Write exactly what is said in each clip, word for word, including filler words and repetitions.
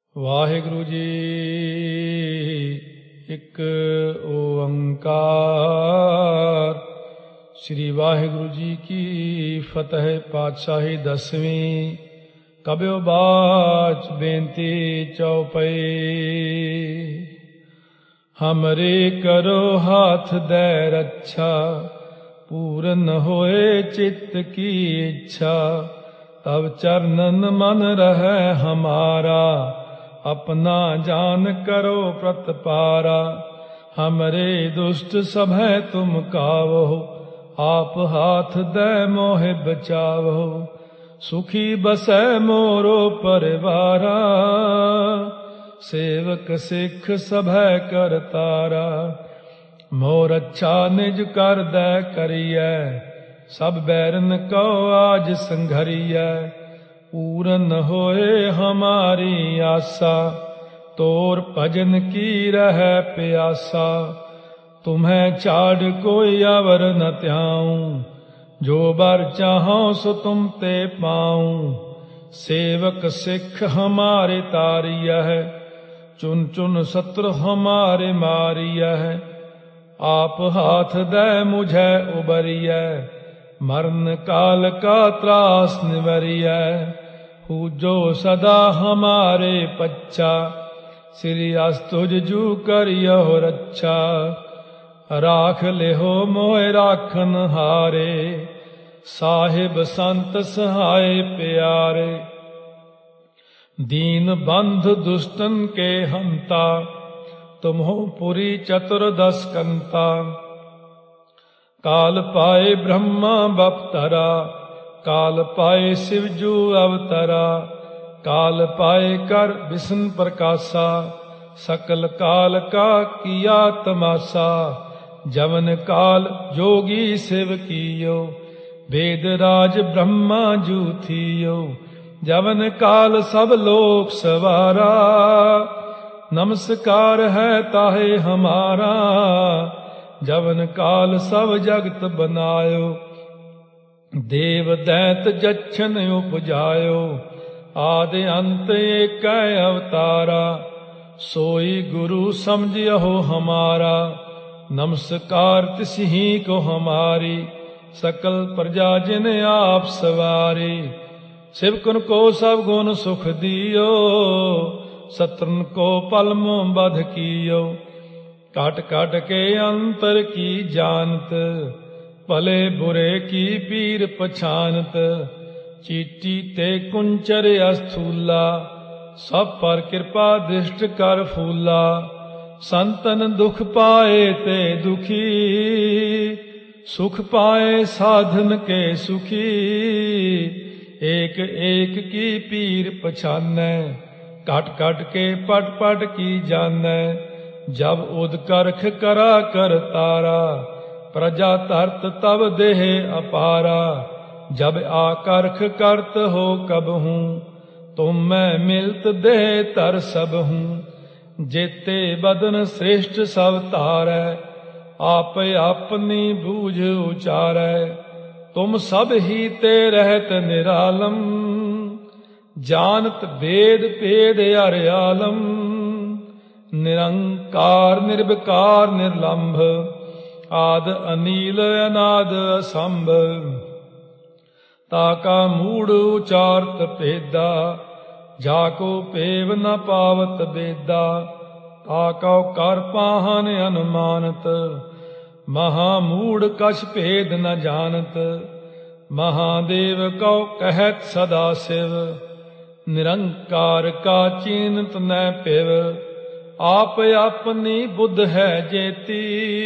ਵਾਹਿਗੁਰੂ ਜੀ ਇੱਕ ਓੰਕਾਰ। ਸ੍ਰੀ ਵਾਹਿਗੁਰੂ ਜੀ ਕੀ ਫਤਿਹ। ਪਾਤਸ਼ਾਹੀ ਦਸਵੀਂ। ਕਬਿਓ ਬਾਚ ਬੇਨਤੀ ਚਉਪਈ। ਹਮਰੇ ਕਰੋ ਹਾਥ ਦੈ ਰੱਛਾ, ਪੂਰਨ ਹੋਏ ਚਿੱਤ ਕੀ ਇੱਛਾ। ਤਬ ਚਰਨਨ ਮਨ ਰਹੈ ਹਮਾਰਾ, अपना जान करो प्रतपारा। हमरे दुष्ट सभै तुम कावो, आप हाथ दे मोहि बचावो। सुखी बसै मोरो परिवारा, सेवक सिख सभै करतारा। मोर अच्छा निज कर दै करियै, सब बैरन को आज संघरियै। पूरन होए हमारी आशा, तोर भजन की रहे प्यासा। तुम्हें छाड़ कोई अवर न त्याऊं, जो बर चाहों सो तुम ते पाऊं। सेवक सिख हमारे तारिया है, चुन चुन शत्रु हमारे मारिया है। आप हाथ दे मुझे उबरिया, मरण काल का त्रास निवरिया। पूजो सदा हमारे पच्चा, श्री अस्तुज जू करियो रक्षा। राख लेहो मोह राखन हारे, साहिब संत सहाय प्यारे। दीन बंध दुष्टन के हंता, तुमहो पुरी चतुर्दश कंता। काल पाए ब्रह्मा बपतरा, काल पाए शिवजू अवतरा। काल पाए कर विष्णु प्रकाशा, सकल काल का किया तमाशा। जवन काल जोगी शिव कियो, वेद राज ब्रह्मा जू थियो। जवन काल सब लोक सवारा, नमस्कार है ताहे हमारा। जवन काल सब जगत बनायो, देव दैत जच्छन उपजायो। आदि अंत एक अवतारा, सोई गुरु समझियो हमारा। नमस्कार तिसही को हमारी, सकल प्रजा जिन आप सवारी। शिवकुन को सब गुण सुख दियो, शत्रुन को पल मोह बध कियो। काट काट के अंतर की जानत, भले बुरे की पीर पछानत। चीटी ते कुंचर अस्थूला, सब पर कृपा दृष्ट कर फूला। संतन दुख पाए ते दुखी, सुख पाए साधन के सुखी। एक एक की पीर पछानै, काट काट के पट पट की जानै। जब उदकर्ख करा कर तारा, प्रजा तरत तब देह अपारा। जब आकर्ख करत हो कब हूँ, तुम मैं मिलत देह तर सब हूँ। जेते बदन श्रेष्ठ सब तारै, आप अपनी बूझ उचारै। तुम सब ही ते रहत निरालम, जानत वेद भेद अर्यालम। निरंकार निर्विकार निर्लंभ, आद अनील अनाद असंभ। ताका मूढ़ उचारत भेदा, जाको पेव न पावत बेदा। ताको कर पाहन अनुमानत, महामूढ़ कछ भेद न जानत। महादेव कौ कहत सदा शिव, निरंकार का चीनत न पिव। आप अपनी बुद्ध है जेती,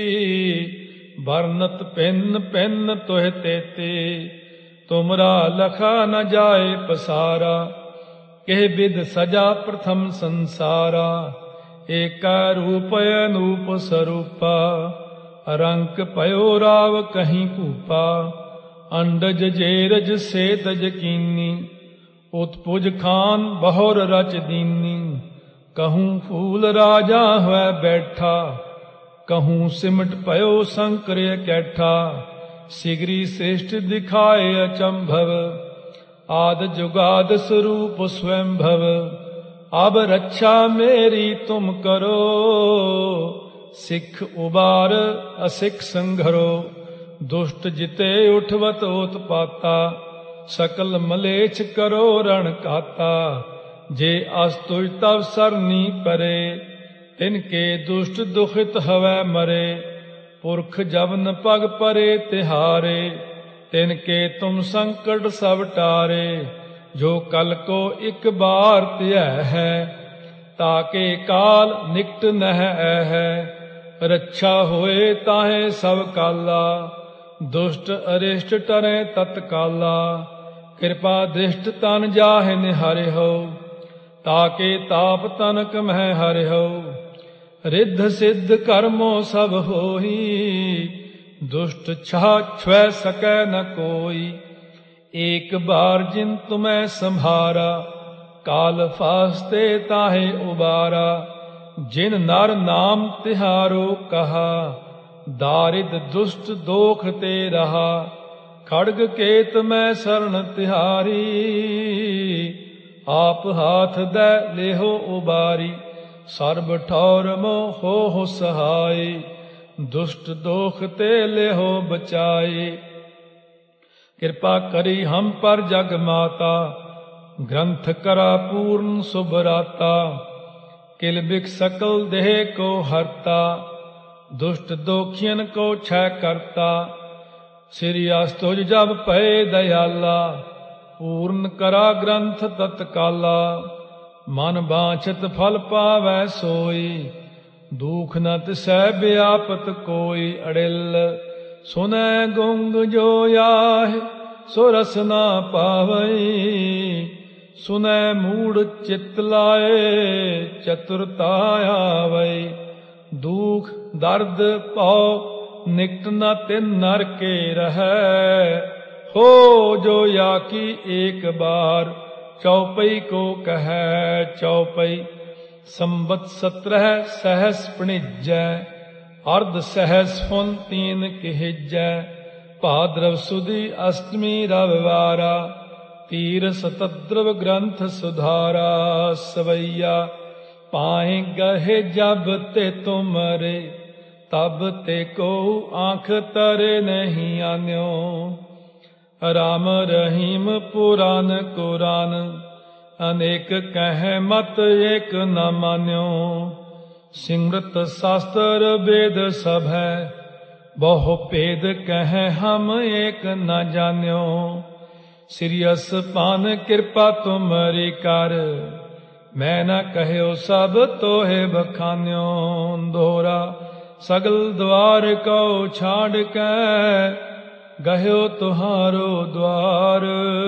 बरनत पिन पिन तुह तेती। तुमरा लखा न जाए पसारा, केह विध सजा प्रथम संसारा। एका रूप अनूप स्वरूपा, रंक पयो राव कहीं कूपा। अंडज जेरज से तज कीनी, उत्पुज खान बहुर रच दीनी। कहूँ फूल राजा हुआ बैठा, कहूँ सिमट पयो शंकर कैठा। सिगरी श्रेष्ठ दिखाए अचंभव, आद जुगाद स्वरूप स्वयं भव। अब रक्षा मेरी तुम करो, सिख उबार असिख संघरो। दुष्ट जिते उठवत उत्पाता, सकल मलेच्छ करो रण काता। जे अस्तुज तव सरनी परे, तिनके दुष्ट दुखित हवै मरे। पुरख जबन पग परे तिहारे, तिनके तुम संकट सब टारे। जो कल को एक बार त्यह है, ताके काल निकट नह है। रक्षा होए ताहे सब काला, दुष्ट अरिष्ट टरे तत्काला। कृपा दृष्ट तन जाहि निहरि हो, ताके ताप तनक मह हरि हो। रिद्ध सिद्ध कर्मो सब होई, दुष्ट छा छुए सकै न कोई। एक बार जिन तुम्हें संभारा, काल फास्ते ताहे उबारा। जिन नर नाम तिहारो कहा, दारिद दुष्ट दोख ते रहा। खड़ग केत में शरण तिहारी, आप हाथ दै लेहो उबारी। सर्ब ठौर मोह हो हो सहाय, दुष्ट दोख ते लेहो बचाए। कृपा करी हम पर जग माता, ग्रंथ करा पूर्ण सुभराता। किल बिक सकल देह को हरता, दुष्ट दोखियन को क्षय करता। श्री अस्तुज जब पै दयाला, पूर्ण करा ग्रंथ तत्काला। मन बांछित फल पावै सोई, दुख न तिसै व्यापत कोई। अड़िल सुनै गुंग जो आहि, सो रस न पावई। सुनै मूढ़ चित लाए, चतुरता आवै। दुख दर्द पौ निकट न तिन नर के रहै। हो जो या की एक बार, चौपई को कहै चौपई। संबत सत्रह सहस पणिजै, अर्ध सहस फुन तीन किहिजै। भाद्रव सुदी अष्टमी रविवारा, तीर सतद्रव ग्रंथ सुधारा। सवैया पाए गहे जब ते तुमरे, तब ते को आंख तरे नहीं आन्यो। राम रहीम पुराण कुरान, अनेक कह मत एक न मान्यो। सिमरत शास्त्र वेद सब है, बहु भेद कह हम एक न जान्यो। श्रीयस पान कृपा तुमरी कर, मैं न कहयो सब तोहे बखान्यो। दोहरा सगल द्वार को छाड़ के, गह्यो तुहारो द्वार।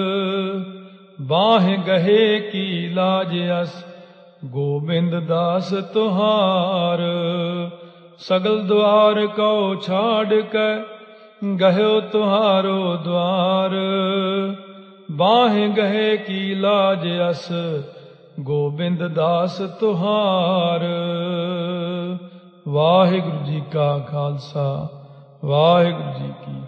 बाह गहे की लाज अस, गोविंद दास तुहार। सगल द्वार को छाड़ के, गह्यो तुहारो द्वार। बाह गहे की लाज अस, गोविंद दास तुहार। वाहिगुरु जी का खालसा, वाहिगुरु जी की